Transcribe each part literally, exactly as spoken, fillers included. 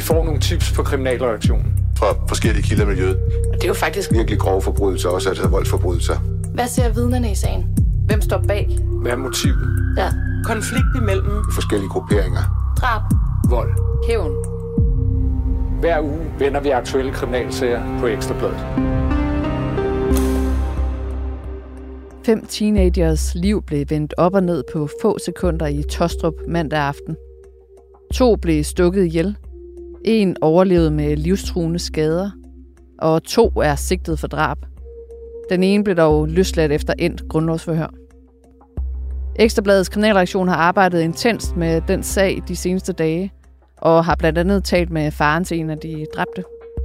får nogle tips på kriminalreaktionen fra forskellige kilder i miljøet. Og det er jo faktisk virkelig grove forbrydelser, også altså voldsforbrydelser. Hvad ser vidnerne i sagen? Hvem står bag? Hvad er motivet? Ja. Konflikt imellem forskellige grupperinger. Drab. Vold. Hævn. Hver uge vender vi aktuelle kriminalsager på Ekstra Bladet. Fem teenagers liv blev vendt op og ned på få sekunder i Taastrup mandag aften. To blev stukket ihjel. En overlevede med livstruende skader. Og to er sigtet for drab. Den ene blev dog løsladt efter endt grundlovsforhør. Ekstra Bladets kriminalreaktion har arbejdet intenst med den sag de seneste dage, og har blandt andet talt med faren til en af de dræbte.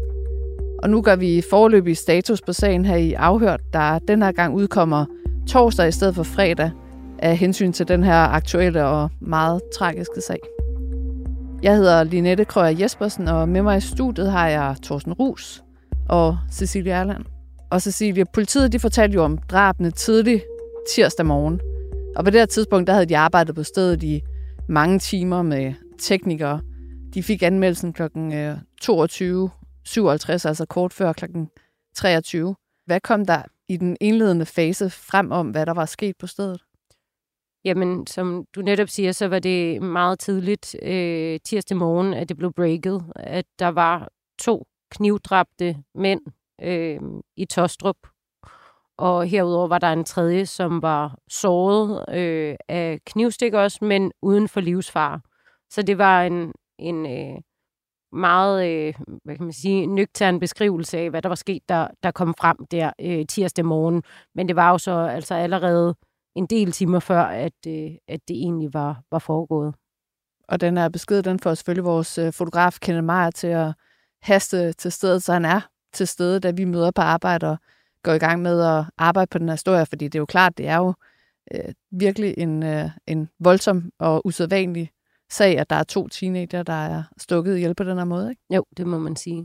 Og nu gør vi foreløbig status på sagen her i Afhørt, der den her gang udkommer torsdag i stedet for fredag, af hensyn til den her aktuelle og meget tragiske sag. Jeg hedder Linette Krøyer Jespersen, og med mig i studiet har jeg Thorsten Ruus og Cecilie Erland. Og Cecilie, politiet de fortalte jo om drabene tidlig tirsdag morgen. Og på det her tidspunkt, der havde de arbejdet på stedet i mange timer med teknikere. De fik anmeldelsen klokken toogtyve syvoghalvtreds, altså kort før klokken treogtyve. Hvad kom der i den indledende fase frem om, hvad der var sket på stedet? Jamen, som du netop siger, så var det meget tidligt øh, tirsdag morgen, at det blev breaket, at der var to knivdræbte mænd øh, i Taastrup. Og herudover var der en tredje, som var såret øh, af knivstik også, men uden for livsfare. Så det var en, en øh, meget, øh, hvad kan man sige, nøgtern beskrivelse af, hvad der var sket, der, der kom frem der øh, tirsdag morgen. Men det var jo så altså allerede en del timer før, at, øh, at det egentlig var, var foregået. Og den her besked, den får selvfølgelig vores øh, fotograf Kenneth Meyer til at haste til stedet, så han er til stede, da vi møder på arbejde og går i gang med at arbejde på den her historie, fordi det er jo klart, det er jo øh, virkelig en, øh, en voldsom og usædvanlig sag, at der er to teenager, der er stukket ihjel på den her måde, ikke? Jo, det må man sige.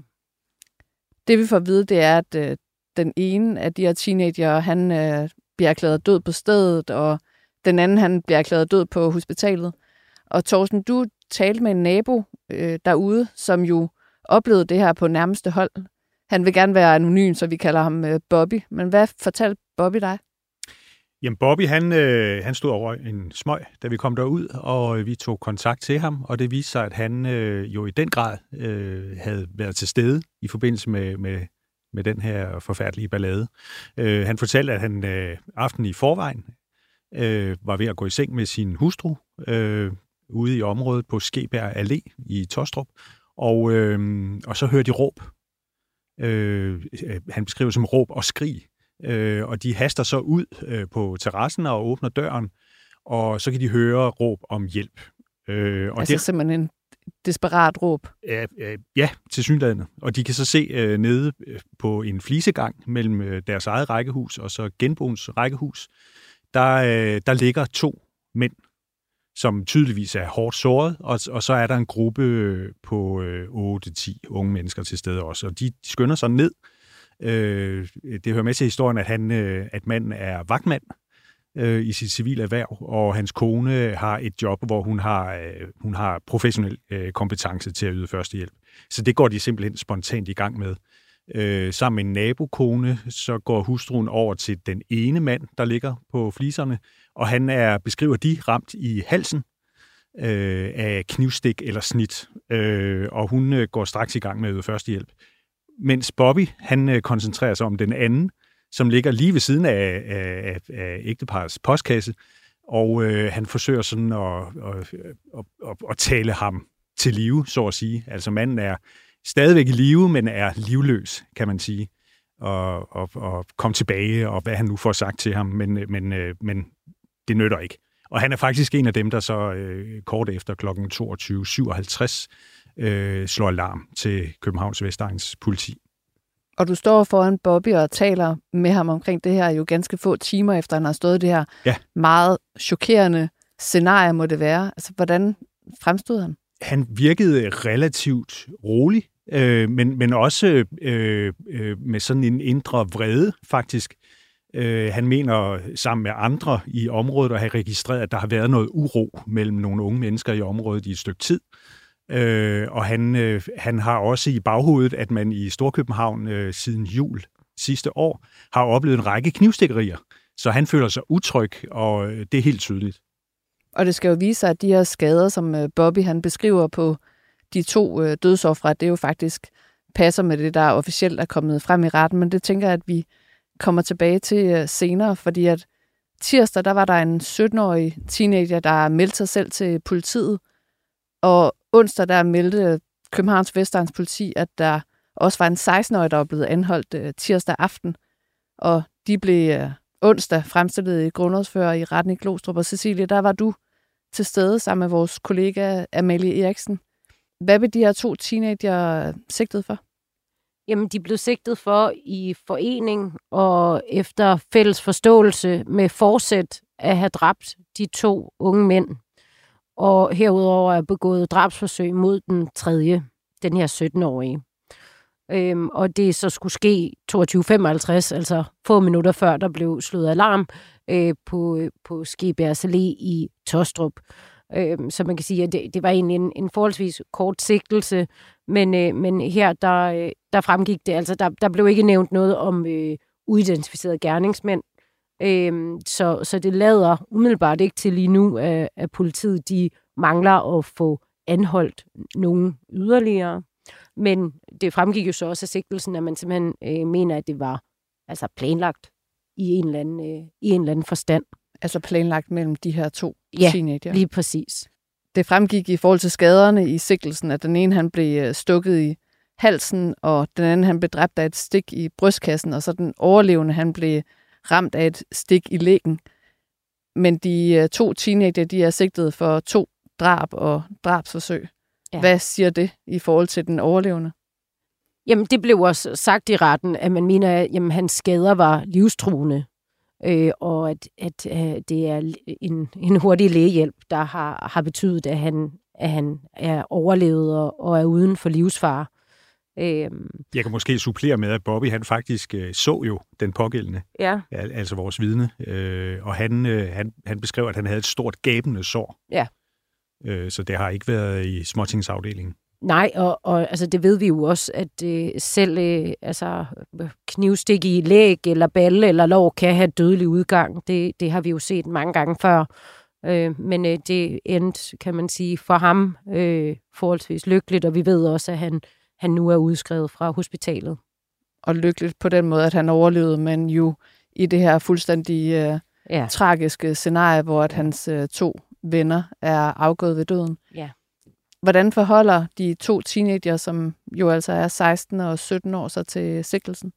Det vi får at vide, det er, at øh, den ene af de her teenager, han øh, bliver erklæret død på stedet, og den anden, han bliver erklæret død på hospitalet. Og Thorsten, du talte med en nabo øh, derude, som jo oplevede det her på nærmeste hold. Han vil gerne være anonym, så vi kalder ham øh, Bobby. Men hvad fortalte Bobby dig? Jamen Bobby, han, øh, han stod over en smøg, da vi kom derud, og vi tog kontakt til ham, og det viste sig, at han øh, jo i den grad øh, havde været til stede i forbindelse med, med, med den her forfærdelige ballade. Øh, han fortalte, at han øh, aftenen i forvejen øh, var ved at gå i seng med sin hustru øh, ude i området på Skeberg Allé i Taastrup, og, øh, og så hørte de råb. Øh, han beskriver som råb og skrig, øh, og de haster så ud øh, på terrassen og åbner døren, og så kan de høre råb om hjælp. Øh, og altså det, simpelthen en desperat råb? Ja, øh, ja, tilsyneladende. Og de kan så se øh, nede på en flisegang mellem øh, deres eget rækkehus og så genboens rækkehus, der, øh, der ligger to mænd, som tydeligvis er hårdt såret, og, og så er der en gruppe på øh, otte til ti unge mennesker til stede også, og de skynder sig ned. Øh, det hører med til historien, at, han, øh, at manden er vagtmand øh, i sit civile erhverv, og hans kone har et job, hvor hun har, øh, hun har professionel øh, kompetence til at yde førstehjælp. Så det går de simpelthen spontant i gang med. Øh, sammen med en nabokone, så går hustruen over til den ene mand, der ligger på fliserne, og han er, beskriver de, ramt i halsen øh, af knivstik eller snit, øh, og hun øh, går straks i gang med at yde førstehjælp. Mens Bobby, han øh, koncentrerer sig om den anden, som ligger lige ved siden af, af, af ægteparets postkasse, og øh, han forsøger sådan at, at, at, at, at tale ham til live, så at sige. Altså manden er stadigvæk i live, men er livløs, kan man sige, og, og, og komme tilbage, og hvad han nu får sagt til ham, men, men, men det nytter ikke. Og han er faktisk en af dem, der så øh, kort efter klokken toogtyve syvoghalvtreds øh, slår alarm til Københavns Vestegns politi. Og du står foran Bobby og taler med ham omkring det her jo ganske få timer efter, han har stået det her ja. meget chokerende scenarie, må det være. Altså, hvordan fremstod han? Han virkede relativt rolig, øh, men, men også øh, øh, med sådan en indre vrede, faktisk. Øh, han mener sammen med andre i området at have registreret, at der har været noget uro mellem nogle unge mennesker i området i et stykke tid. Øh, og han, øh, han har også i baghovedet, at man i Storkøbenhavn øh, siden jul sidste år har oplevet en række knivstikkerier. Så han føler sig utryg, og øh, det er helt tydeligt. Og det skal jo vise sig, at de her skader, som øh, Bobby han beskriver på de to øh, dødsofre, det er jo faktisk passer med det, der officielt er kommet frem i retten. Men det tænker jeg, at vi kommer tilbage til øh, senere, fordi at tirsdag, der var der en sytten-årig teenager, der meldte sig selv til politiet, og onsdag, der meldte Københavns Vestegns politi, at der også var en seksten-årig, der var blevet anholdt øh, tirsdag aften, og de blev øh, onsdag fremstillet i grundlovsfører i retten i Glostrup. Og Cecilie, der var du til stede sammen med vores kollega Amalie Eriksen. Hvad blev de her to teenager sigtet for? Jamen, de blev sigtet for i forening og efter fælles forståelse med forsæt at have dræbt de to unge mænd. Og herudover er begået drabsforsøg mod den tredje, den her sytten-årige. Øhm, og det så skulle ske toogtyve femoghalvtreds, altså få minutter før der blev slået alarm øh, på, på Skebjergs Allé i Tostrup. Øhm, så man kan sige, at det, det var egentlig en, en forholdsvis kort sigtelse, men, øh, men her der, der fremgik det, altså der, der blev ikke nævnt noget om øh, uidentificerede gerningsmænd. Øhm, så, så det lader umiddelbart ikke til lige nu, at, at politiet de mangler at få anholdt nogen yderligere. Men det fremgik jo så også af sigtelsen, at man simpelthen øh, mener, at det var altså planlagt i en eller anden, øh, i en eller anden forstand. Altså planlagt mellem de her to ja, teenager? Lige præcis. Det fremgik i forhold til skaderne i sigtelsen, at den ene han blev stukket i halsen, og den anden han blev dræbt af et stik i brystkassen, og så den overlevende han blev ramt af et stik i lægen. Men de to teenager, de er sigtet for to drab og drabsforsøg. Ja. Hvad siger det i forhold til den overlevende? Jamen, det blev også sagt i retten, at man mener, at jamen, hans skader var livstruende, øh, og at, at øh, det er en, en hurtig lægehjælp, der har, har betydet, at han, at han er overlevet og, og er uden for livsfare. Øh, Jeg kan måske supplere med, at Bobby han faktisk øh, så jo den pågældende, ja. altså vores vidne, øh, og han, øh, han, han beskrev, at han havde et stort gabende sår. Ja. Så det har ikke været i småtingsafdelingen. Nej, og, og altså, det ved vi jo også, at øh, selv øh, altså, knivstik i læg eller balle eller lår kan have dødelig udgang. Det, det har vi jo set mange gange før. Øh, men øh, det endte, kan man sige, for ham øh, forholdsvis lykkeligt, og vi ved også, at han, han nu er udskrevet fra hospitalet. Og lykkeligt på den måde, at han overlevede, men jo i det her fuldstændig øh, ja. tragiske scenarie, hvor at hans øh, to venner er afgået ved døden. Ja. Hvordan forholder de to teenager, som jo altså er seksten og sytten år, så til sigtelsen?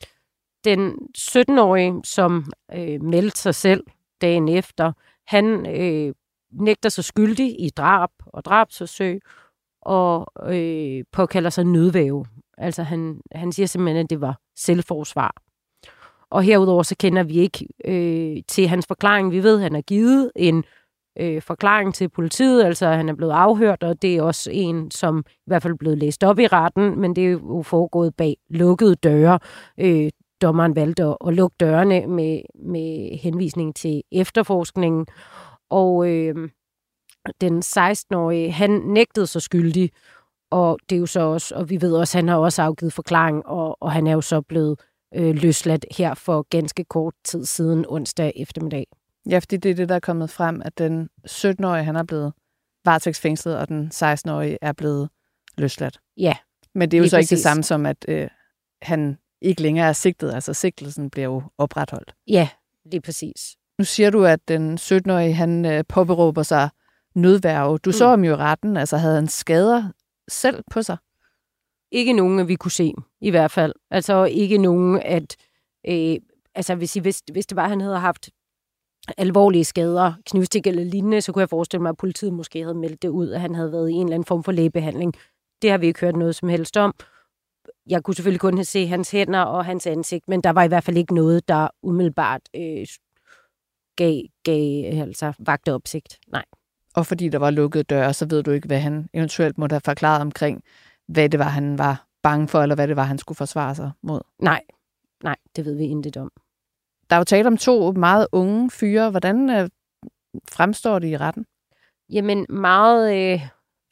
Den sytten-årige, som øh, meldte sig selv dagen efter, han øh, nægter sig skyldig i drab og drabsforsøg og øh, påkalder sig nødvæve. Altså han, han siger simpelthen, at det var selvforsvar. Og herudover så kender vi ikke øh, til hans forklaring. Vi ved, at han har givet en øh, forklaring til politiet, altså han er blevet afhørt, og det er også en, som i hvert fald er blevet læst op i retten, men det er jo foregået bag lukkede døre. Øh, dommeren valgte at, at lukke dørene med, med henvisning til efterforskningen, og øh, den seksten-årige, han nægtede sig skyldig, og det er jo så også, og vi ved også, at han har også afgivet forklaring, og, og han er jo så blevet øh, løsladt her for ganske kort tid siden, onsdag eftermiddag. Ja, fordi det er det, der er kommet frem, at den sytten-årige, han er blevet varetægtsfængslet, og den seksten-årige er blevet løsladt. Ja. Men det er jo så præcis. ikke det samme som, at øh, han ikke længere er sigtet, altså sigtelsen bliver jo opretholdt. Ja, lige præcis. Nu siger du, at den sytten-årige, han øh, påberåber sig nødværge. Du mm. så ham jo i retten, altså havde han skader selv på sig? Ikke nogen, vi kunne se, i hvert fald. Altså ikke nogen, at øh, altså hvis, I vidste, hvis det var, at han havde haft alvorlige skader, knivstik eller lignende, så kunne jeg forestille mig, at politiet måske havde meldt det ud, at han havde været i en eller anden form for lægebehandling. Det har vi ikke hørt noget som helst om. Jeg kunne selvfølgelig kun se hans hænder og hans ansigt, men der var i hvert fald ikke noget, der umiddelbart øh, gav, gav altså, vagte opsigt. Nej. Og fordi der var lukkede døre, så ved du ikke, hvad han eventuelt måtte have forklaret omkring, hvad det var, han var bange for, eller hvad det var, han skulle forsvare sig mod. Nej, nej, det ved vi intet om. Der er jo tale om to meget unge fyre. Hvordan øh, fremstår det i retten? Jamen meget øh,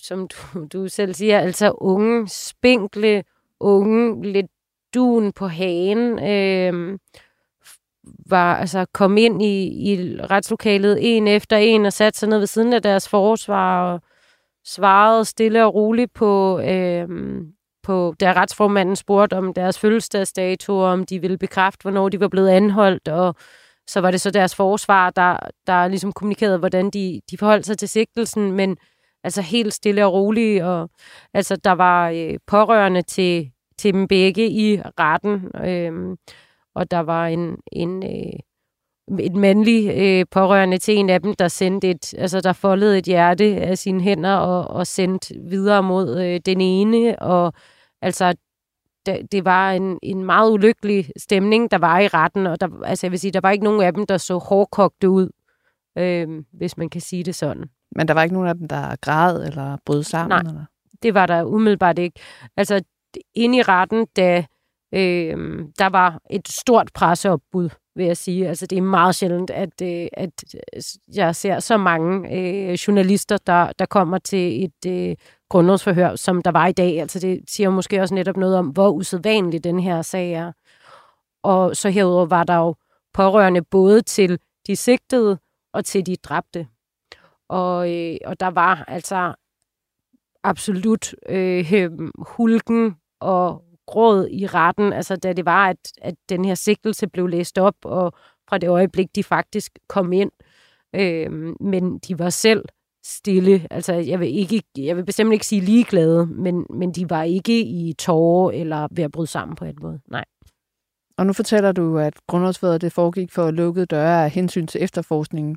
som du, du selv siger, altså unge, spinkle, unge, lidt dun på hagen, øh, var, altså, kom ind i, i retslokalet en efter en og satte sig ned ved siden af deres forsvar og svarede stille og roligt på, øh, på der retsformanden spurgte om deres fødselsdagsdatoer, om de ville bekræfte, hvornår de var blevet anholdt, og så var det så deres forsvar, der, der ligesom kommunikerede, hvordan de, de forholdt sig til sigtelsen, men altså helt stille og roligt, og altså der var øh, pårørende til, til dem begge i retten, øh, og der var en, en øh, et mandlig øh, pårørende til en af dem, der sendte et, altså der foldede et hjerte af sine hænder og, og sendte videre mod øh, den ene, og altså det, det var en, en meget ulykkelig stemning, der var i retten, og der, altså jeg vil sige, der var ikke nogen af dem, der så hårdkogte ud, øh, hvis man kan sige det sådan. Men der var ikke nogen af dem, der græd eller brød sammen? Nej, eller? Det var der umiddelbart ikke. Altså inde i retten, da øh, der var et stort presseopbud, vil jeg sige. Altså det er meget sjældent, at, øh, at jeg ser så mange øh, journalister, der, der kommer til et øh, grundlovsforhør, som der var i dag. Altså det siger måske også netop noget om, hvor usædvanlig den her sag er. Og så herudover var der jo pårørende både til de sigtede og til de dræbte. Og, øh, og der var altså absolut øh, hulken og gråd i retten, altså da det var, at, at den her sigtelse blev læst op, og fra det øjeblik, de faktisk kom ind. Øh, men de var selv stille. Altså, jeg vil, ikke, jeg vil bestemt ikke sige ligeglade, men, men de var ikke i tårer eller ved at bryde sammen på en måde. Nej. Og nu fortæller du, at grundlovsforhøret det foregik for lukkede døre af hensyn til efterforskningen.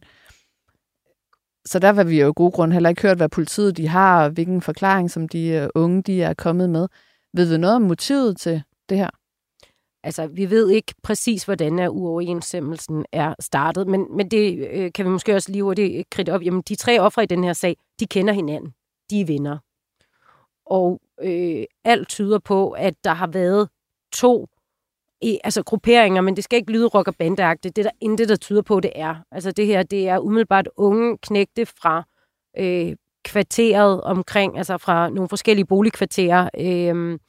Så der var vi jo i god grund heller ikke hørt, hvad politiet de har, og hvilken forklaring, som de unge de er kommet med. Ved vi noget om motivet til det her? Altså, vi ved ikke præcis, hvordan er uoverensstemmelsen er startet, men, men det øh, kan vi måske også lige hurtigt kridte op. Jamen, de tre ofre i den her sag, de kender hinanden. De er venner. Og øh, alt tyder på, at der har været to i, altså grupperinger, men det skal ikke lyde rock- og bandeagtigt. Det er der intet, der tyder på, det er. Altså, det her, det er umiddelbart unge knægte fra øh, kvarteret omkring, altså fra nogle forskellige boligkvarterer. Øh,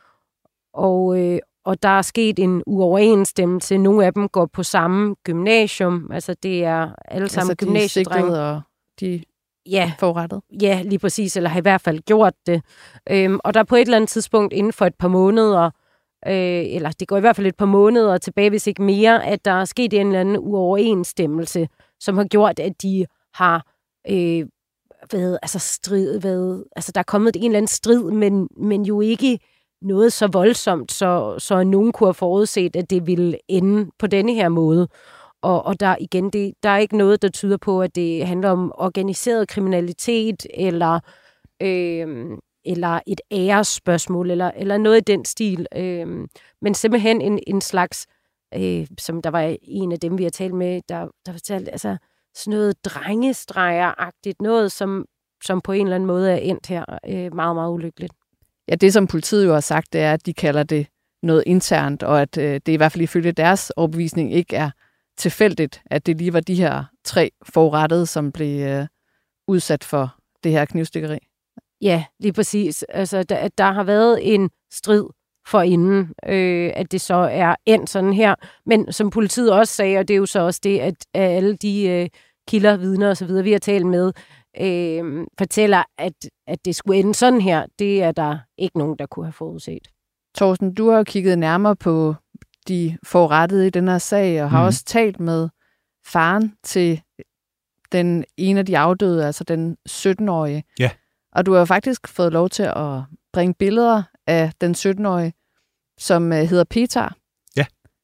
og, øh, og der er sket en uoverensstemmelse. Nogle af dem går på samme gymnasium. Altså det er alle sammen altså, gymnasiedrenge. Og de ja, forrettet. Ja, lige præcis. Eller har i hvert fald gjort det. Øhm, og der er på et eller andet tidspunkt inden for et par måneder, øh, eller det går i hvert fald et par måneder tilbage, hvis ikke mere, at der er sket en eller anden uoverensstemmelse, som har gjort, at de har øh, været, altså strid, været, altså der er kommet en eller anden strid, men, men jo ikke noget så voldsomt, så, så nogen kunne have forudset, at det ville ende på denne her måde. Og, og der igen, det, der er ikke noget, der tyder på, at det handler om organiseret kriminalitet, eller, øh, eller et æresspørgsmål, eller, eller noget i den stil. Øh, men simpelthen en, en slags, øh, som der var en af dem, vi har talt med, der, der fortalte, altså sådan noget drengestreger-agtigt, noget, som, som på en eller anden måde er endt her øh, meget, meget ulykkeligt. Ja, det som politiet jo har sagt, det er, at de kalder det noget internt, og at øh, det i hvert fald ifølge deres overbevisning ikke er tilfældigt, at det lige var de her tre forurettede, som blev øh, udsat for det her knivstikkeri. Ja, lige præcis. Altså, der, der har været en strid forinden, øh, at det så er endt sådan her. Men som politiet også sagde, og det er jo så også det, at, at alle de øh, kilder, vidner osv., vi har talt med, øh, fortæller, at, at det skulle ende sådan her. Det er der ikke nogen, der kunne have forudset. Torsten, du har jo kigget nærmere på de forurettede i den her sag, og har mm. også talt med faren til den ene af de afdøde, altså den sytten-årige. Ja. Og du har faktisk fået lov til at bringe billeder af den sytten-årige, som hedder Petar. Ja.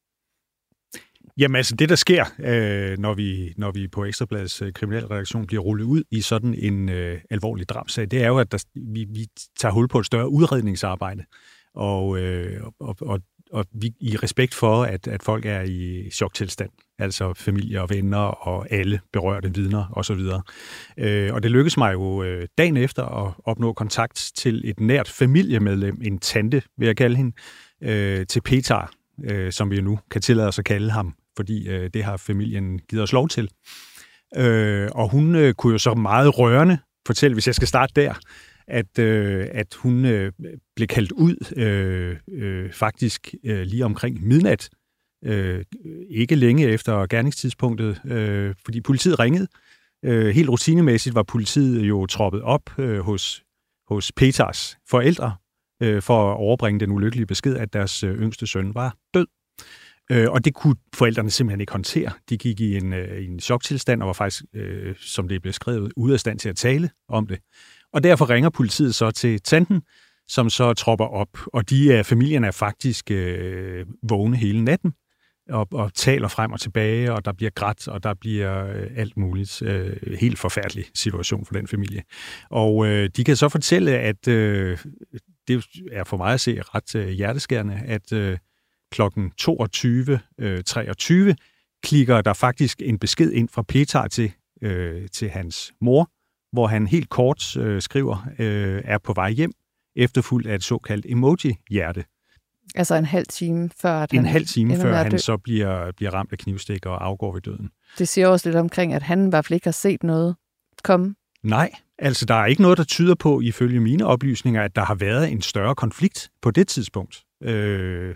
Jamen altså det, der sker, øh, når, vi, når vi på Ekstra Bladets øh, kriminalredaktion bliver rullet ud i sådan en øh, alvorlig drabsag, det er jo, at der, vi, vi tager hul på et større udredningsarbejde. Og, øh, og, og, og vi, i respekt for, at, at folk er i choktilstand, altså familie og venner og alle berørte vidner osv. Øh, og det lykkedes mig jo øh, dagen efter at opnå kontakt til et nært familiemedlem, en tante, vil jeg kalde hende, øh, til Petar, øh, som vi nu kan tillade os at kalde ham, fordi øh, det har familien givet os lov til. Øh, og hun øh, kunne jo så meget rørende fortælle, hvis jeg skal starte der, at, øh, at hun øh, blev kaldt ud øh, øh, faktisk øh, lige omkring midnat. Øh, ikke længe efter gerningstidspunktet, øh, fordi politiet ringede. Øh, helt rutinemæssigt var politiet jo troppet op øh, hos, hos Petars forældre øh, for at overbringe den ulykkelige besked, at deres øh, yngste søn var død. Øh, og det kunne forældrene simpelthen ikke håndtere. De gik i en, øh, i en choktilstand og var faktisk, øh, som det blev skrevet, ude af stand til at tale om det. Og derfor ringer politiet så til tanten, som så tropper op. Og de er, familien er faktisk øh, vågne hele natten og, og taler frem og tilbage, og der bliver grædt, og der bliver øh, alt muligt. Øh, helt forfærdelig situation for den familie. Og øh, de kan så fortælle, at øh, det er for mig at se ret øh, hjerteskærende, at øh, klokken toogtyve treogtyve klikker der faktisk en besked ind fra Petar til, øh, til hans mor, hvor han helt kort øh, skriver, øh, er på vej hjem, efterfulgt af et såkaldt emoji-hjerte. Altså en halv time før, at en han halv time før han dø. så bliver, bliver ramt af knivstik og afgår ved døden. Det siger også lidt omkring, at han i hvert fald ikke har set noget komme. Nej, altså der er ikke noget, der tyder på, ifølge mine oplysninger, at der har været en større konflikt på det tidspunkt. Øh,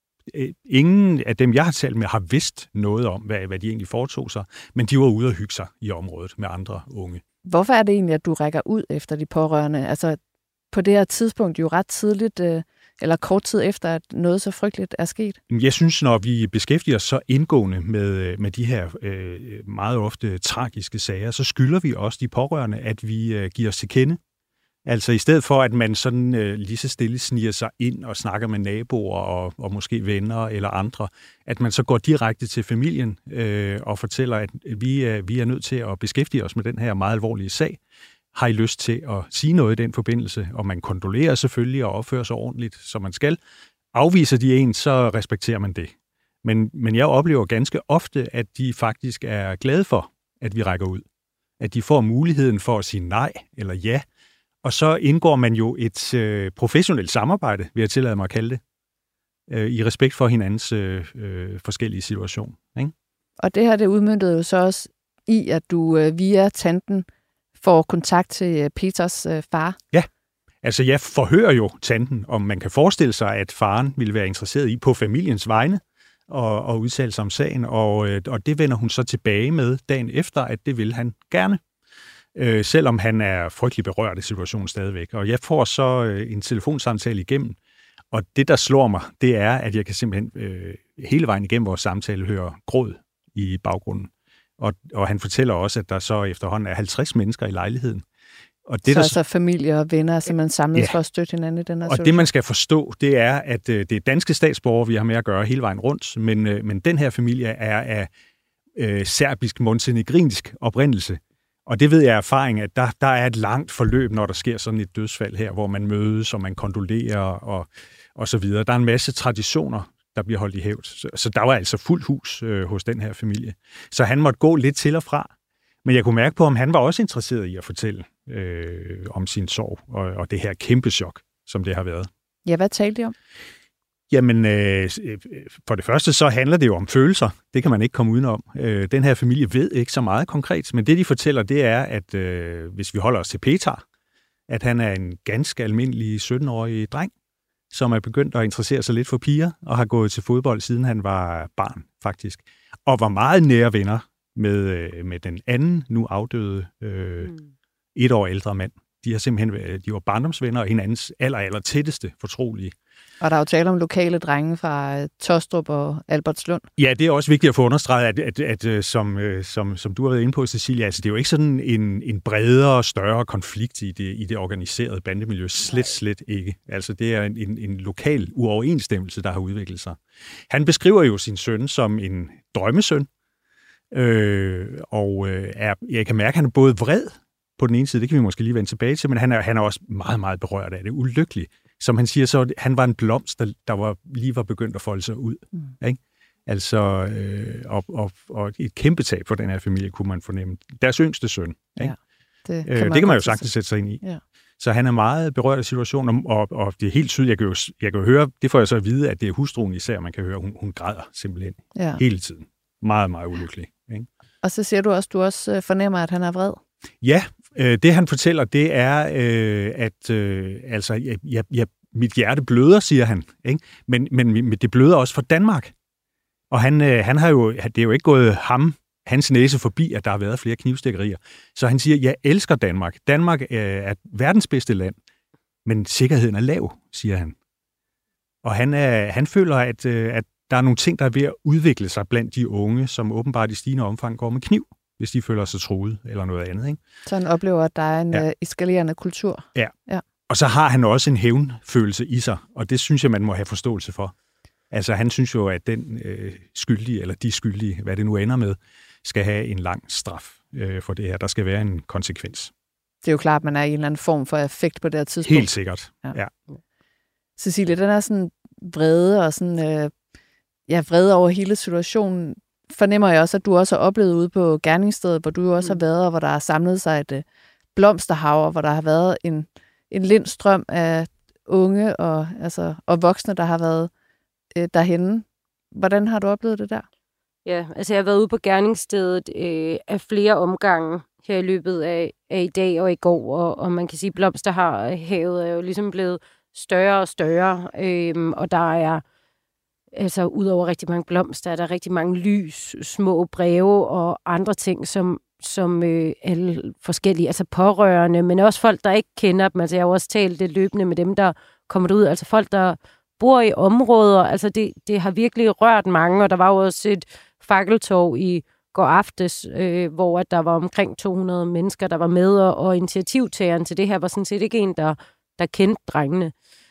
ingen af dem, jeg har talt med, har vidst noget om, hvad, hvad de egentlig foretog sig, men de var ude at hygge sig i området med andre unge. Hvorfor er det egentlig, at du rækker ud efter de pårørende? Altså på det her tidspunkt jo ret tidligt, eller kort tid efter, at noget så frygteligt er sket? Jeg synes, når vi beskæftiger os så indgående med, med de her øh, meget ofte tragiske sager, så skylder vi også de pårørende, at vi øh, giver os til kende. Altså i stedet for, at man sådan øh, lige så stille sniger sig ind og snakker med naboer og, og måske venner eller andre, at man så går direkte til familien øh, og fortæller, at vi er, vi er nødt til at beskæftige os med den her meget alvorlige sag. Har I lyst til at sige noget i den forbindelse? Og man kondolerer selvfølgelig og opfører sig ordentligt, som man skal. Afviser de en, så respekterer man det. Men, men jeg oplever ganske ofte, at de faktisk er glade for, at vi rækker ud. At de får muligheden for at sige nej eller ja. Og så indgår man jo et øh, professionelt samarbejde, vil jeg tillade mig at kalde det, øh, i respekt for hinandens øh, øh, forskellige situationer. Ikke? Og det her, det udmøntede jo så også i, at du øh, via tanten får kontakt til øh, Peters øh, far. Ja, altså jeg forhører jo tanten, om man kan forestille sig, at faren ville være interesseret i på familiens vegne og, og udtale sig om sagen, og, øh, og det vender hun så tilbage med dagen efter, at det vil han gerne. Øh, selvom han er frygtelig berørt af situationen stadigvæk. Og jeg får så øh, en telefonsamtale igennem, og det, der slår mig, det er, at jeg kan simpelthen øh, hele vejen igennem vores samtale høre gråd i baggrunden. Og, og han fortæller også, at der så efterhånden er halvtreds mennesker i lejligheden. Og det, så der, altså familie og venner er simpelthen samlet ja. for at støtte hinanden i den her Og situation. det, man skal forstå, det er, at øh, det er danske statsborgere, vi har med at gøre hele vejen rundt, men, øh, men den her familie er af øh, serbisk-montenegrinsk oprindelse. Og det ved jeg af erfaring, at der, der er et langt forløb, når der sker sådan et dødsfald her, hvor man mødes, og man kondolerer, og, og så videre. Der er en masse traditioner, der bliver holdt i hævd. Så, så der var altså fuldt hus øh, hos den her familie. Så han måtte gå lidt til og fra. Men jeg kunne mærke på, om han var også interesseret i at fortælle øh, om sin sorg, og, og det her kæmpe chok, som det har været. Ja, hvad talte de om? Jamen, øh, for det første så handler det jo om følelser. Det kan man ikke komme udenom. Øh, den her familie ved ikke så meget konkret, men det de fortæller, det er, at øh, hvis vi holder os til Petar, at han er en ganske almindelig sytten-årig dreng, som er begyndt at interessere sig lidt for piger, og har gået til fodbold, siden han var barn, faktisk. Og var meget nære venner med, øh, med den anden, nu afdøde, øh, mm. et år ældre mand. De har simpelthen de var barndomsvenner og hinandens aller, aller tætteste fortrolige. Og der er jo tale om lokale drenge fra Tostrup og Albertslund. Ja, det er også vigtigt at få understreget, at, at, at, at som, som, som du har været inde på, Cecilia, altså det er jo ikke sådan en, en bredere, større konflikt i det, i det organiserede bandemiljø. Slet, slet ikke. Altså det er en, en, en lokal uoverensstemmelse, der har udviklet sig. Han beskriver jo sin søn som en drømmesøn, øh, og er, jeg kan mærke, at han er både vred på den ene side, det kan vi måske lige vende tilbage til, men han er, han er også meget, meget berørt af det, ulykkelig. Som han siger, så han var en blomst, der, der var, lige var begyndt at folde sig ud. Mm. Ikke? Altså, øh, og, og, og et kæmpe tab for den her familie, kunne man fornemme. Deres yngste søn. Ikke? Ja, det kan, øh, man, det kan man jo sagtens sætte sig ind i. Ja. Så han er meget berørt af situationen, og, og det er helt tydeligt, jeg kan jo, jeg kan jo høre, det får jeg så at vide, at det er hustruen især, man kan høre, hun, hun græder simpelthen ja. hele tiden. Meget, meget ulykkelig. Ikke? Og så siger du også, du også fornemmer, at han er vred. Ja, Øh, det han fortæller, det er, øh, at øh, altså, jeg, jeg, jeg, mit hjerte bløder, siger han. Ikke? Men, men det bløder også for Danmark. Og han, øh, han har jo, det er jo ikke gået ham, hans næse forbi, at der har været flere knivstikkerier. Så han siger, jeg elsker Danmark. Danmark øh, er verdens bedste land, men sikkerheden er lav, siger han. Og han, er, han føler, at, øh, at der er nogle ting, der er ved at udvikle sig blandt de unge, som åbenbart i stigende omfang går med kniv, hvis de føler sig truet eller noget andet. Ikke? Så han oplever, at der er en ja. eskalerende kultur. Ja. ja. Og så har han også en hævnfølelse i sig, og det synes jeg, man må have forståelse for. Altså, han synes jo, at den øh, skyldige, eller de skyldige, hvad det nu ender med, skal have en lang straf øh, for det her. Der skal være en konsekvens. Det er jo klart, at man er i en eller anden form for effekt på det her tidspunkt. Helt sikkert, ja. ja. Cecilie, den er sådan vrede og sådan, øh, ja, vrede over hele situationen. Fornemmer jeg også, at du også har oplevet ude på gerningsstedet, hvor du jo også mm. har været, og hvor der har samlet sig et øh, blomsterhav, og hvor der har været en, en lind strøm af unge og, altså, og voksne, der har været øh, derhenne. Hvordan har du oplevet det der? Ja, altså jeg har været ude på gerningsstedet øh, af flere omgange her i løbet af, af i dag og i går, og, og man kan sige, at blomsterhavet er jo ligesom blevet større og større, øh, og der er altså udover rigtig mange blomster, er der rigtig mange lys, små breve og andre ting, som, som øh, alle forskellige, altså pårørende, men også folk, der ikke kender dem. Altså jeg har også talt det løbende med dem, der kommer ud, altså folk, der bor i områder, altså det, det har virkelig rørt mange, og der var jo også et fakkeltog i går aftes, øh, hvor at der var omkring to hundrede mennesker, der var med, og, og initiativtageren til det her var sådan set ikke en, der, der kendte drengene,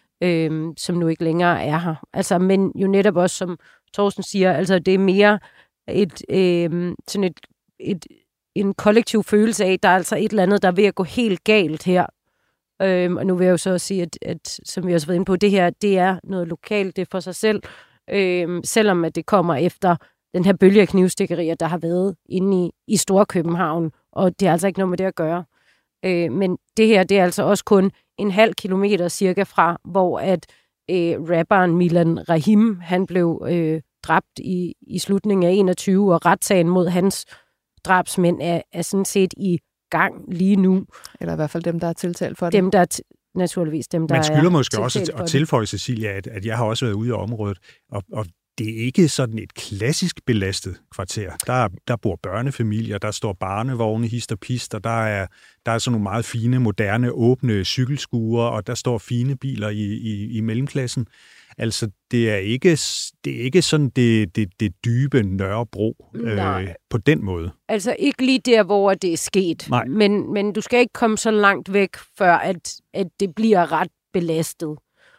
øh, som nu ikke længere er her. Altså, men jo netop også, som Torsten siger, altså det er mere et, øh, sådan et, et, en kollektiv følelse af, at der er altså et eller andet, der er ved at gå helt galt her. Øhm, og nu vil jeg jo så sige, at, at som vi også har været inde på, det her, det er noget lokalt, det er for sig selv, øhm, selvom at det kommer efter den her bølge af knivstikkerier, der har været inde i, i Storkøbenhavn, og det er altså ikke noget med det at gøre. Øh, men det her, det er altså også kun en halv kilometer cirka fra, hvor at øh, rapperen Milan Rahim, han blev øh, dræbt i, i slutningen af enogtyve, og retssagen mod hans drabsmænd er, er sådan set i gang lige nu. Eller i hvert fald dem, der er tiltalt for det. Dem, der er t- naturligvis dem, der er Man skylder måske også at, at tilføje, Cecilia, at, at jeg har også været ude i området, og, og det er ikke sådan et klassisk belastet kvarter. Der, der bor børnefamilier, der står barnevogne, hist og pist, og der er, der er sådan nogle meget fine, moderne, åbne cykelskuer, og der står fine biler i, i, i mellemklassen. Altså, det er ikke, det er ikke sådan det, det, det dybe Nørrebro øh, på den måde. Altså, ikke lige der, hvor det er sket. Nej. Men, men du skal ikke komme så langt væk, før at, at det bliver ret belastet.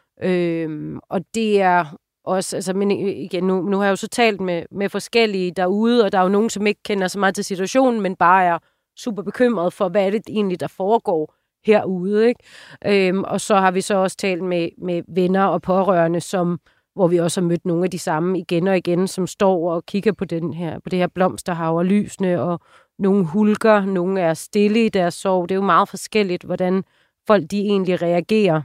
Øhm, og det er også, altså, men igen, nu, nu har jeg jo så talt med, med forskellige derude, og der er jo nogen, som ikke kender så meget til situationen, men bare er super bekymret for, hvad er det egentlig, der foregår herude, ikke? Øhm, og så har vi så også talt med, med venner og pårørende, som, hvor vi også har mødt nogle af de samme igen og igen, som står og kigger på, den her, på det her blomsterhav og lysene, og nogle hulker, nogle er stille i deres sorg. Det er jo meget forskelligt, hvordan folk de egentlig reagerer.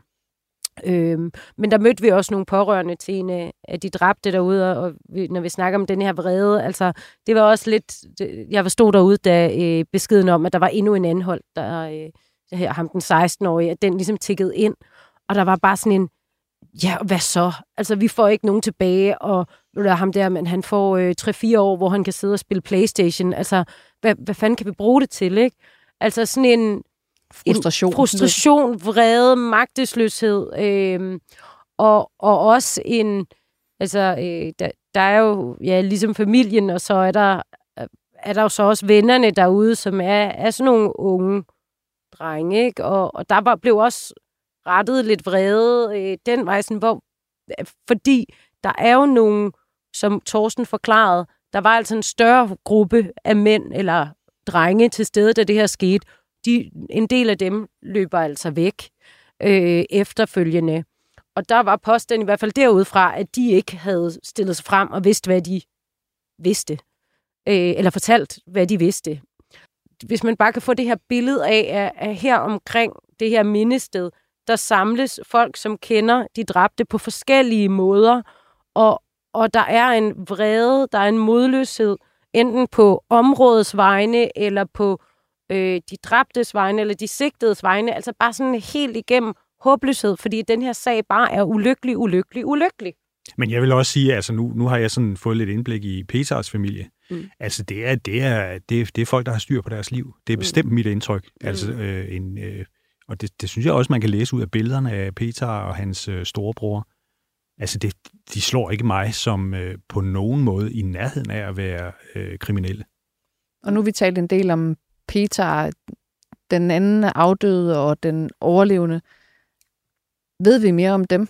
Øhm, men der mødte vi også nogle pårørende til en af de dræbte derude, og vi, når vi snakker om den her vrede, altså det var også lidt, det, jeg forstod derude, da øh, beskeden om, at der var endnu en anholdt, der øh, her, ham den seksten-årige, at den ligesom tikkede ind, og der var bare sådan en, ja, hvad så? Altså, vi får ikke nogen tilbage, og der ham der, men han får øh, tre fire år, hvor han kan sidde og spille PlayStation. Altså, hvad, hvad fanden kan vi bruge det til, ikke? Altså, sådan en frustration, en frustration vrede, magtesløshed, øh, og, og også en, altså, øh, der, der er jo, ja, ligesom familien, og så er der, er der jo så også vennerne derude, som er, er sådan nogle unge drenge, ikke? Og, og der var, blev også rettet lidt vrede øh, den vej, sådan, hvor, fordi der er jo nogle, som Torsten forklarede, der var altså en større gruppe af mænd eller drenge til stede, da det her skete. De, en del af dem løber altså væk øh, efterfølgende. Og der var posten i hvert fald derudfra, at de ikke havde stillet sig frem og vidste, hvad de vidste. Øh, eller fortalt, hvad de vidste. Hvis man bare kan få det her billede af, at her omkring det her mindested, der samles folk, som kender de dræbte på forskellige måder, og, og der er en vrede, der er en modløshed, enten på områdets vegne, eller på øh, de dræbtes vegne, eller de sigtedes vegne, altså bare sådan helt igennem håbløshed, fordi den her sag bare er ulykkelig, ulykkelig, ulykkelig. Men jeg vil også sige, altså nu, nu har jeg sådan fået lidt indblik i Petars familie. Mm. Altså det er, det, er, det, er, det er folk, der har styr på deres liv. Det er bestemt mm. mit indtryk. Mm. Altså, øh, en, øh, og det, det synes jeg også, man kan læse ud af billederne af Petar og hans øh, storebror. Altså det, de slår ikke mig som øh, på nogen måde i nærheden af at være øh, kriminelle. Og nu har vi talt en del om Petar, den anden afdøde og den overlevende. Ved vi mere om dem?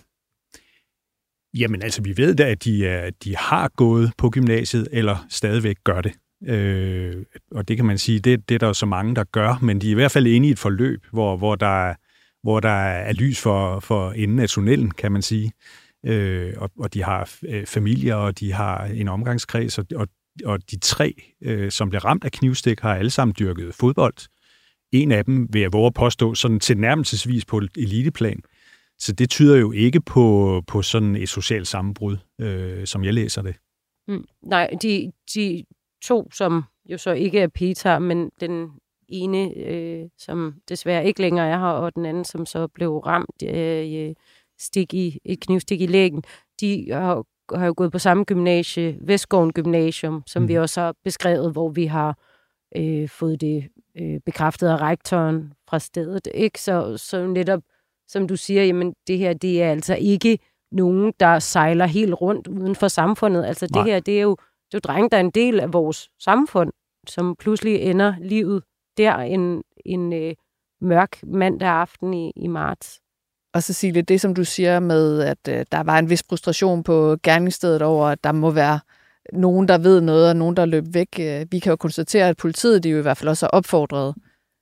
Jamen altså, vi ved da, at de, er, de har gået på gymnasiet, eller stadigvæk gør det. Øh, og det kan man sige, det, det er der jo så mange, der gør, men de er i hvert fald inde i et forløb, hvor, hvor, der, hvor der er lys for, for enden af tunnelen, kan man sige. Øh, og, og de har øh, familier, og de har en omgangskreds, og, og, og de tre, øh, som bliver ramt af knivstik, har alle sammen dyrket fodbold. En af dem, vil jeg våge at påstå, sådan tilnærmelsesvis på et eliteplan. Så det tyder jo ikke på, på sådan et socialt sammenbrud, øh, som jeg læser det. Mm, nej, de, de to, som jo så ikke er Petar, men den ene, øh, som desværre ikke længere er her, og den anden, som så blev ramt øh, stik i, et knivstik i lægen, de har, har jo gået på samme gymnasie, Vestgården Gymnasium, som mm. vi også har beskrevet, hvor vi har øh, fået det øh, bekræftet af rektoren fra stedet. Ikke? Så, så netop, som du siger, jamen det her, det er altså ikke nogen, der sejler helt rundt uden for samfundet. Altså Nej. det her, det er jo, det er jo drenge, der er en del af vores samfund, som pludselig ender livet der en, en øh, mørk mandag aften i, i marts. Og Cecilie, det som du siger med, at øh, der var en vis frustration på gerningsstedet over, at der må være nogen, der ved noget, og nogen, der løb væk. Vi kan jo konstatere, at politiet, de jo i hvert fald også har opfordret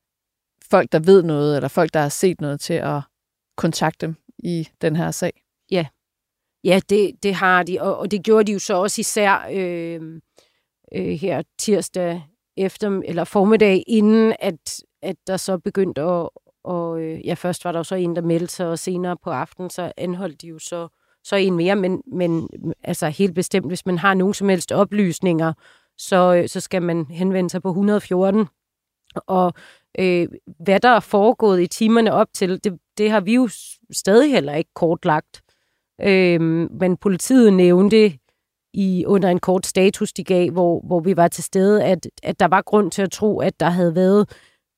folk, der ved noget, eller folk, der har set noget, til at kontakte dem i den her sag. Ja, ja det, det har de, og, og det gjorde de jo så også især øh, øh, her tirsdag efter, eller formiddag, inden at, at der så begyndte at, og øh, ja, først var der jo så en, der meldte sig, og senere på aftenen, så anholdt de jo så, så en mere, men, men altså helt bestemt, hvis man har nogen som helst oplysninger, så, øh, så skal man henvende sig på et hundrede og fjorten, og øh, hvad der er foregået i timerne op til, det, det har vi jo stadig heller ikke kortlagt. Øh, men politiet nævnte i under en kort status, de gav, hvor, hvor vi var til stede, at, at der var grund til at tro, at der havde været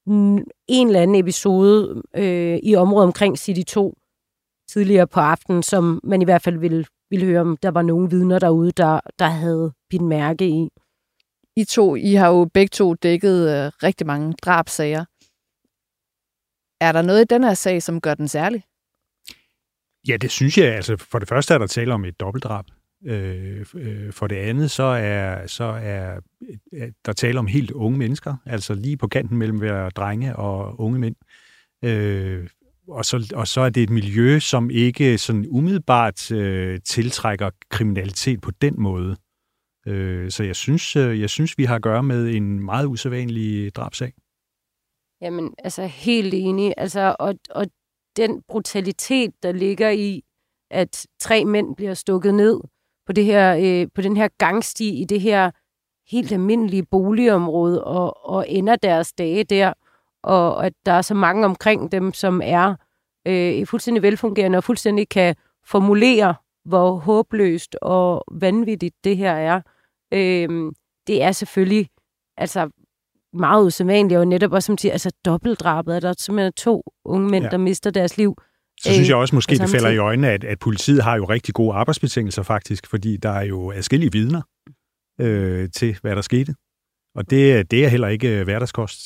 en eller anden episode øh, i området omkring City to tidligere på aftenen, som man i hvert fald ville, ville høre om, der var nogle vidner derude, der, der havde bidt mærke i. I to, I har jo begge to dækket øh, rigtig mange drabsager. Er der noget i den her sag, som gør den særlig? Ja, det synes jeg. Altså, for det første er der tale om et dobbeltdrab. Øh, øh, for det andet, så er, så er der tale om helt unge mennesker, altså lige på kanten mellem at være drenge og unge mænd. Øh, og, så, og så er det et miljø, som ikke sådan umiddelbart øh, tiltrækker kriminalitet på den måde. Øh, så jeg synes, øh, jeg synes, vi har at gøre med en meget usædvanlig drabsag. Jamen, altså helt enig. Altså, og, og den brutalitet, der ligger i, at tre mænd bliver stukket ned på, det her, øh, på den her gangsti i det her helt almindelige boligområde, og, og ender deres dage der, og at der er så mange omkring dem, som er øh, fuldstændig velfungerende og fuldstændig kan formulere, hvor håbløst og vanvittigt det her er. Øh, det er selvfølgelig altså meget usædvanligt, og netop også som siger, altså dobbeltdrabet, at der simpelthen to unge mænd, ja. der mister deres liv. Så synes jeg også måske, det falder i øjnene, at, at politiet har jo rigtig gode arbejdsbetingelser faktisk, fordi der er jo adskillige vidner øh, til, hvad der skete. Og det, det er heller ikke hverdagskost.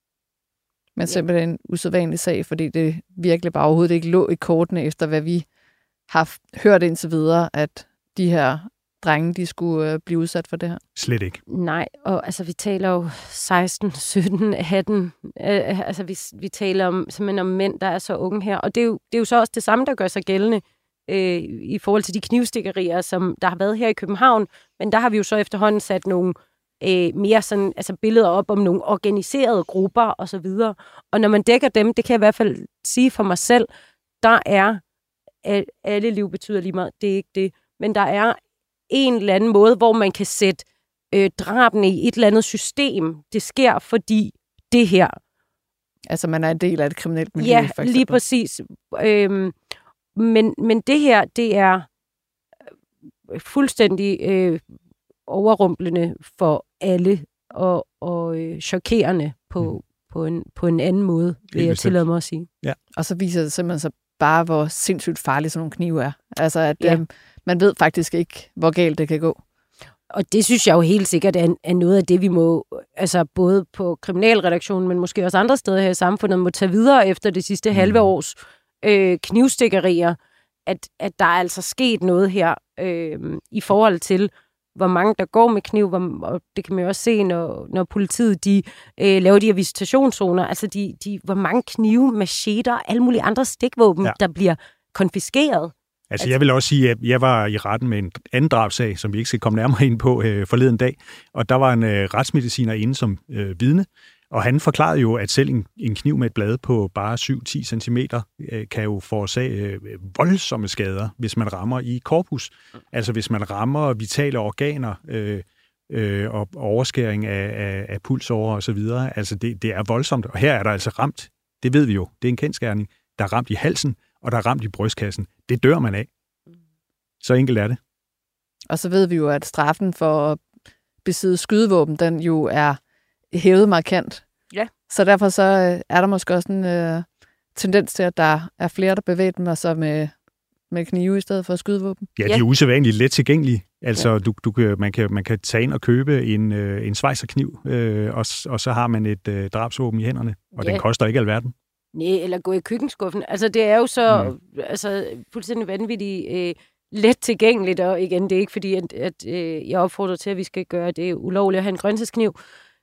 Men simpelthen en usædvanlig sag, fordi det virkelig bare overhovedet ikke lå i kortene, efter hvad vi har hørt indtil videre, at de her drenge, de skulle øh, blive udsat for det her. Slet ikke. Nej, og altså vi taler jo seksten, sytten, atten, øh, altså vi, vi taler om, simpelthen om mænd, der er så unge her, og det er jo, det er jo så også det samme, der gør sig gældende øh, i forhold til de knivstikkerier, som der har været her i København, men der har vi jo så efterhånden sat nogle øh, mere sådan, altså billeder op om nogle organiserede grupper og så videre, og når man dækker dem, det kan jeg i hvert fald sige for mig selv, der er, alle liv betyder lige meget, det er ikke det, men der er en eller anden måde, hvor man kan sætte øh, drabene i et eller andet system. Det sker, fordi det her. Altså, man er en del af et kriminelt miljø, Ja, for eksempel. lige præcis. Øhm, men, men det her, det er fuldstændig øh, overrumplende for alle, og, og øh, chokerende på, mm. på, en, på en anden måde, vil jeg tillade mig at sige. Ja. Og så viser det simpelthen så bare, hvor sindssygt farlige sådan nogle knive er. Altså, at ja. øhm, man ved faktisk ikke, hvor galt det kan gå. Og det synes jeg jo helt sikkert er, er noget af det, vi må, altså både på kriminalredaktionen, men måske også andre steder her i samfundet, må tage videre efter det sidste mm. halve års øh, knivstikkerier, at, at der er altså sket noget her øh, i forhold til, hvor mange der går med kniv, hvor, og det kan man jo også se, når, når politiet de, øh, laver de her visitationszoner, altså de, de, hvor mange knive, macheter og alle mulige andre stikvåben, ja. der bliver konfiskeret. Altså, jeg vil også sige, at jeg var i retten med en anden drabsag, som vi ikke skal komme nærmere ind på øh, forleden dag, og der var en øh, retsmediciner inde som øh, vidne, og han forklarede jo, at selv en, en kniv med et blad på bare syv til ti centimeter øh, kan jo forårsage øh, voldsomme skader, hvis man rammer i korpus. Altså, hvis man rammer vitale organer øh, øh, og overskæring af, af, af pulsårer og så videre. Altså, det, det er voldsomt, og her er der altså ramt, det ved vi jo, det er en kendsgerning, der er ramt i halsen, og der er ramt i brystkassen. Det dør man af. Så enkelt er det. Og så ved vi jo, at straffen for at besidde skydevåben, den jo er hævet markant. Ja. Så derfor så er der måske også en øh, tendens til, at der er flere, der bevæbner sig med, med knive i stedet for skydevåben. Ja, de er usædvanligt let tilgængelige. Altså, ja. du, du, man, kan, man kan tage ind og købe en, øh, en schweizerkniv, øh, og, og så har man et øh, drabsvåben i hænderne, og ja. den koster ikke alverden. Nej, eller gå i køkkenskuffen. Altså, det er jo så mm. altså, fuldstændig vanvittigt øh, let tilgængeligt, og igen, det er ikke fordi, at, at øh, jeg opfordrer til, at vi skal gøre det ulovligt at have en grøntsagskniv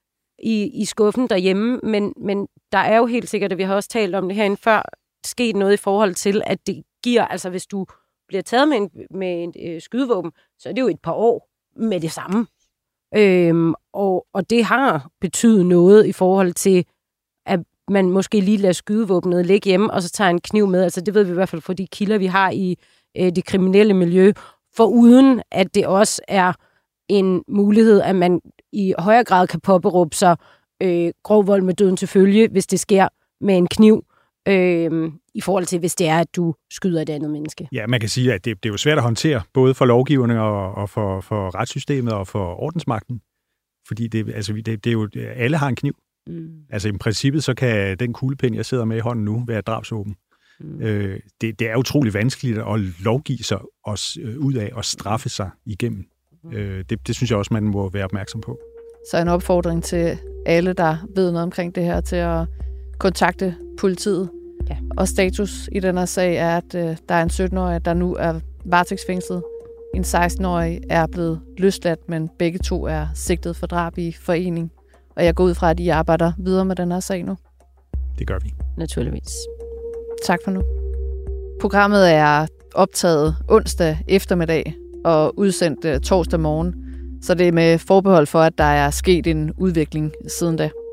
i, i skuffen derhjemme, men, men der er jo helt sikkert, at vi har også talt om det herinde før, sket noget i forhold til, at det giver, altså hvis du bliver taget med en, med en øh, skydevåben, så er det jo et par år med det samme. Øhm, og, og det har betydet noget i forhold til, at man måske lige lader skydevåbnet ligge hjemme, og så tager en kniv med. Altså det ved vi i hvert fald for de kilder, vi har i øh, det kriminelle miljø, foruden at det også er en mulighed, at man i højere grad kan påberåbe sig øh, grov vold med døden til følge, hvis det sker med en kniv, øh, i forhold til, hvis det er, at du skyder et andet menneske. Ja, man kan sige, at det, det er jo svært at håndtere, både for lovgiverne og, og for, for retssystemet og for ordensmagten. Fordi det, altså, det, det er jo, alle har en kniv. Mm. Altså i princippet, så kan den kuglepen, jeg sidder med i hånden nu, være et drabsvåben. Mm. Øh, det, det er utrolig vanskeligt at lovgive sig os, øh, ud af og straffe sig igennem. Mm. Øh, det, det synes jeg også, man må være opmærksom på. Så en opfordring til alle, der ved noget omkring det her, til at kontakte politiet. Ja. Og status i den her sag er, at øh, der er en sytten-årig, der nu er varetægtsfængslet. En seksten-årig er blevet løsladt, men begge to er sigtet for drab i forening. Og jeg går ud fra, at I arbejder videre med den her sag nu. Det gør vi. Naturligvis. Tak for nu. Programmet er optaget onsdag eftermiddag og udsendt uh, torsdag morgen. Så det er med forbehold for, at der er sket en udvikling siden da.